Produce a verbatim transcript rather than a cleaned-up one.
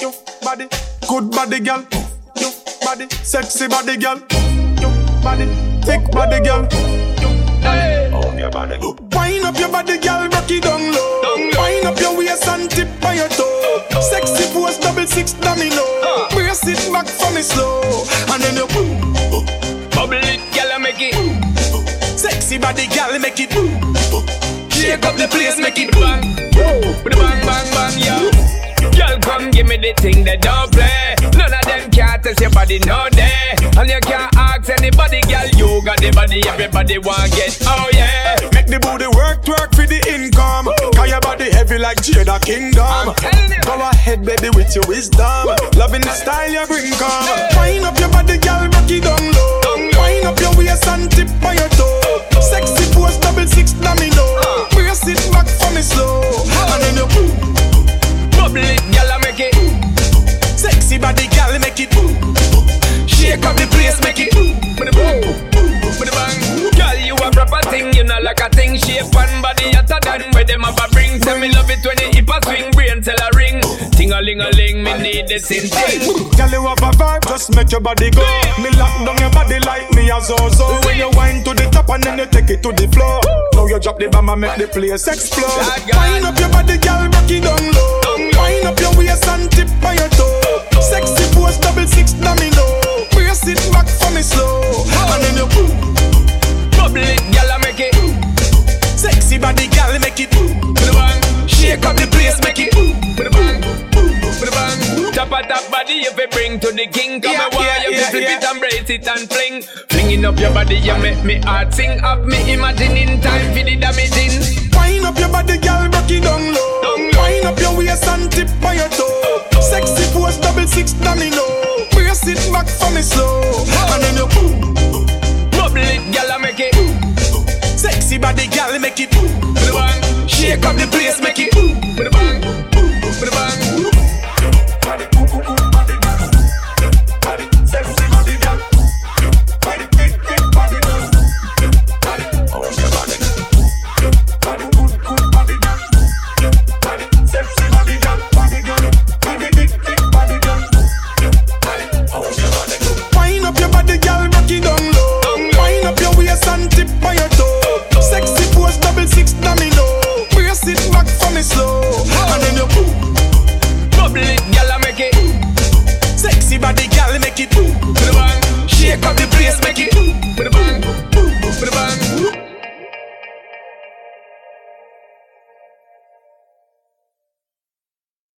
You body, good body, girl. You body, sexy body, girl. You body, thick body, girl. Hey. Oh, your body. Wind up your body, girl, rock it down low. Wind up your waist and tip on your toe. Sexy pose, double six domino. Uh. Brace it back for me slow, and then you boom, bubble it, girl, make it. Sexy body, girl, make it. Shake up the place, make it bang, bang, bang, bang, yeah. Girl, come give me the thing that don't play. None of them can't test your body, no day. And you can't ask anybody, girl. You got the body, everybody want get. Oh yeah. Make the booty work, work for the income. Cause your body heavy like Jada Kingdom. Go ahead, baby, with your wisdom. Loving the style you bring, come. Wind up your body, girl, rock it down low. Wind up your waist and tip on your toe. Sexy pose, double six domino. Brace it back for me slow, and then you boom. Bubble it, gyal, make it. Sexy body, gyal, make it. Shake up the place, make it. With the boom, with the bang. Gyal, you a proper thing, you know like a thing. Shape and body hotter than where them have a bring. Say me love it when you hip a swing, brain tell a ring. Ting-a-ling-a-ling, me need the same thing. Gyal, you have a vibe, just make your body go. Me lock down your body like me a zo-zo. When you wind to the top and then you take it to the floor. Now you drop the bomb and make the place explode. Wind up your body, gyal, rock it down low. Wind up your waist and tip on your toe. Sexy pose, double six domino. Brace it back for me slow, and then you boom. Bubble it, gyal, make it. Sexy body, gyal, make it. With a bang. Shake up the place, make it. With a bang, with a bang. Top of that body, if you bring to the king. Come yeah, and yeah, you yeah, flip yeah. it and brace it and fling. Flinging up your body, you make me heart sing. Have me imagining time for the damaging. Wind up your body, gyal, rock it down low. Wind up your waist and tip on your toe. Sexy pose, double six domino. Brace it back for me slow, and then you boom. Bubble it, gyal, make it. Sexy body, gyal, make it. Shake up the place, make it.